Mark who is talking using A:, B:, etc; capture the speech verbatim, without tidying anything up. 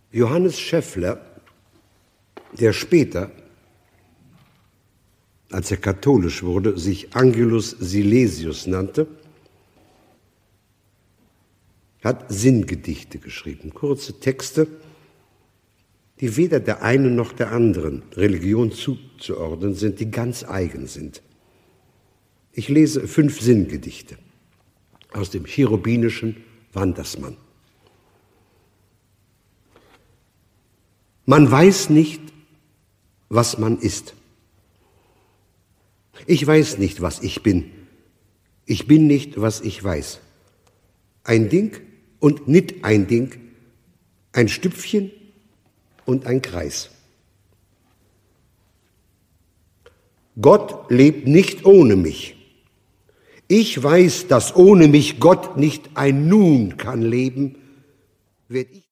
A: Johannes Scheffler, der später, als er katholisch wurde, sich Angelus Silesius nannte, hat Sinngedichte geschrieben, kurze Texte, die weder der einen noch der anderen Religion zuzuordnen sind, die ganz eigen sind. Ich lese fünf Sinngedichte aus dem cherubinischen Wandersmann. Man weiß nicht, was man ist. Ich weiß nicht, was ich bin. Ich bin nicht, was ich weiß. Ein Ding und nicht ein Ding, ein Stüpfchen und ein Kreis. Gott lebt nicht ohne mich. Ich weiß, dass ohne mich Gott nicht ein Nun kann leben, werd ich